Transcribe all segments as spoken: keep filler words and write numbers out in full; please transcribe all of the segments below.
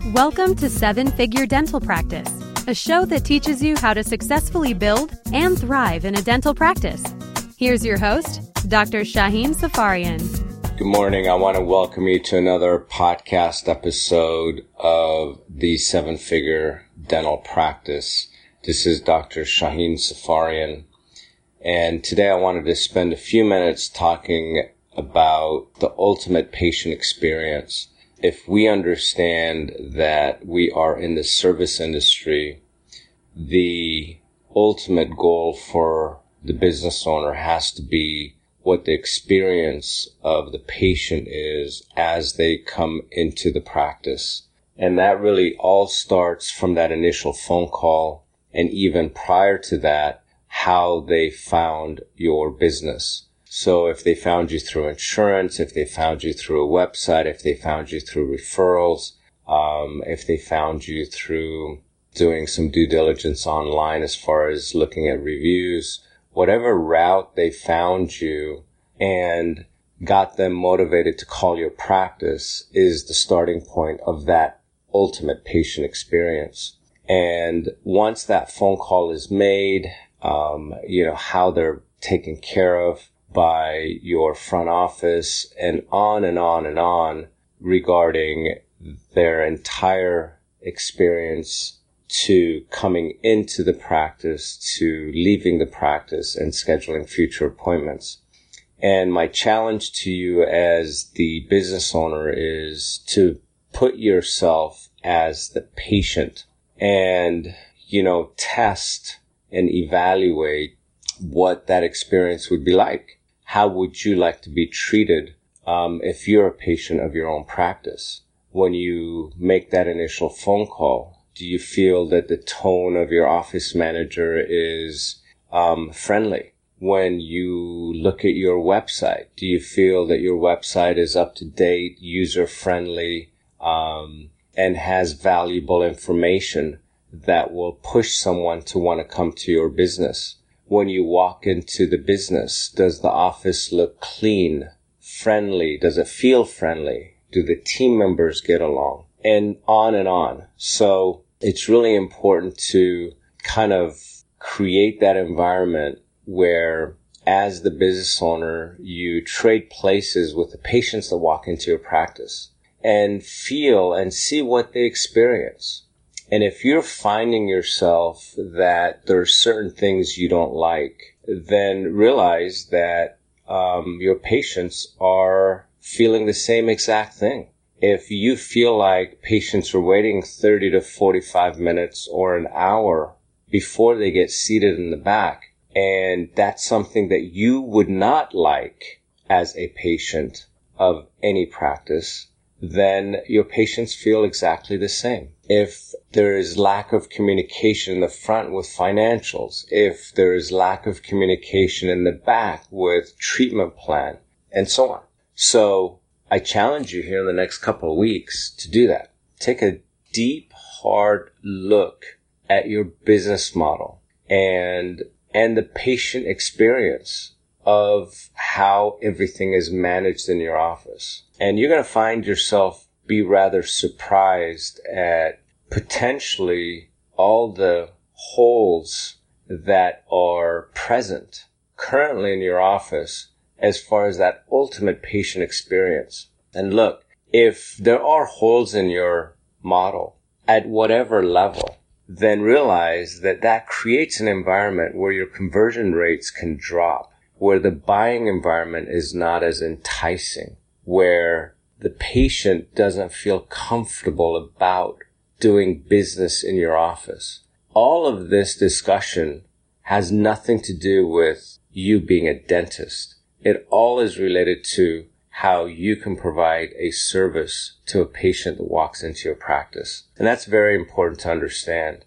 Welcome to Seven Figure Dental Practice, a show that teaches you how to successfully build and thrive in a dental practice. Here's your host, Doctor Shaheen Safarian. Good morning. I want to welcome you to another podcast episode of the Seven Figure Dental Practice. This is Doctor Shaheen Safarian, and today I wanted to spend a few minutes talking about the ultimate patient experience. If we understand that we are in the service industry, the ultimate goal for the business owner has to be what the experience of the patient is as they come into the practice. And that really all starts from that initial phone call, and even prior to that, how they found your business. So if they found you through insurance, if they found you through a website, if they found you through referrals, um, if they found you through doing some due diligence online as far as looking at reviews, whatever route they found you and got them motivated to call your practice is the starting point of that ultimate patient experience. And once that phone call is made, um, you know, how they're taken care of by your front office, and on and on and on regarding their entire experience to coming into the practice, to leaving the practice, and scheduling future appointments. And my challenge to you as the business owner is to put yourself as the patient and, you know, test and evaluate what that experience would be like. How would you like to be treated um, if you're a patient of your own practice? When you make that initial phone call, do you feel that the tone of your office manager is um, friendly? When you look at your website, do you feel that your website is up to date, user-friendly, um, and has valuable information that will push someone to want to come to your business? When you walk into the business, does the office look clean, friendly? Does it feel friendly? Do the team members get along? And on and on. So it's really important to kind of create that environment where, as the business owner, you trade places with the patients that walk into your practice and feel and see what they experience. And if you're finding yourself that there are certain things you don't like, then realize that um, your patients are feeling the same exact thing. If you feel like patients are waiting thirty to forty-five minutes or an hour before they get seated in the back, and that's something that you would not like as a patient of any practice, then your patients feel exactly the same. If there is lack of communication in the front with financials, if there is lack of communication in the back with treatment plan, and so on. So I challenge you here in the next couple of weeks to do that. Take a deep, hard look at your business model and and the patient experience of how everything is managed in your office. And you're going to find yourself be rather surprised at potentially all the holes that are present currently in your office as far as that ultimate patient experience. And look, if there are holes in your model at whatever level, then realize that that creates an environment where your conversion rates can drop, where the buying environment is not as enticing, where the patient doesn't feel comfortable about doing business in your office. All of this discussion has nothing to do with you being a dentist. It all is related to how you can provide a service to a patient that walks into your practice. And that's very important to understand.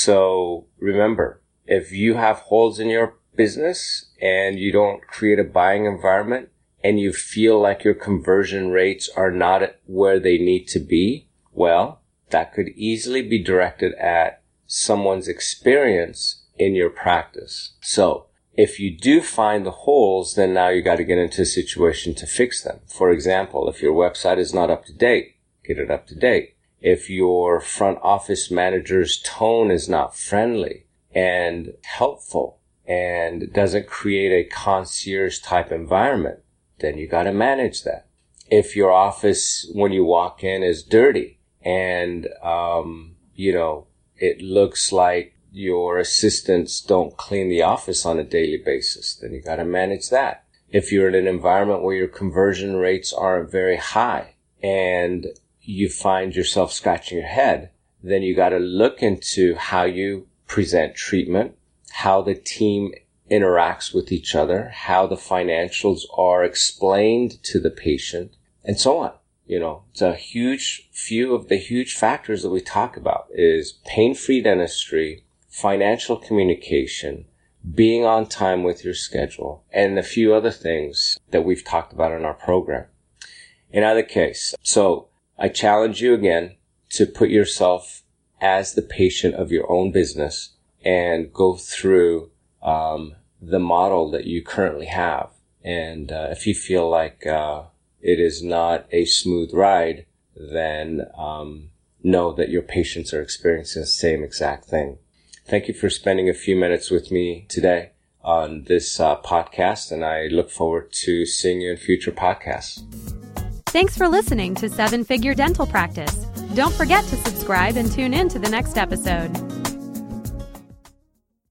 So remember, if you have holes in your business and you don't create a buying environment and you feel like your conversion rates are not where they need to be, well, that could easily be directed at someone's experience in your practice. So if you do find the holes, then now you got to get into a situation to fix them. For example, if your website is not up to date, get it up to date. if your front office manager's tone is not friendly and helpful and doesn't create a concierge type environment, then you got to manage that. If your office, when you walk in, is dirty and, um, you know, it looks like your assistants don't clean the office on a daily basis, then you got to manage that. If you're in an environment where your conversion rates aren't very high and you find yourself scratching your head, then you got to look into how you present treatment, how the team interacts with each other, how the financials are explained to the patient, and so on. You know, it's a huge few of the huge factors that we talk about is pain-free dentistry, financial communication, being on time with your schedule, and a few other things that we've talked about in our program. In either case, so I challenge you again to put yourself as the patient of your own business and go through um, the model that you currently have. And uh, if you feel like uh, it is not a smooth ride, then um, know that your patients are experiencing the same exact thing. Thank you for spending a few minutes with me today on this uh, podcast, and I look forward to seeing you in future podcasts. Thanks for listening to Seven Figure Dental Practice. Don't forget to subscribe and tune in to the next episode.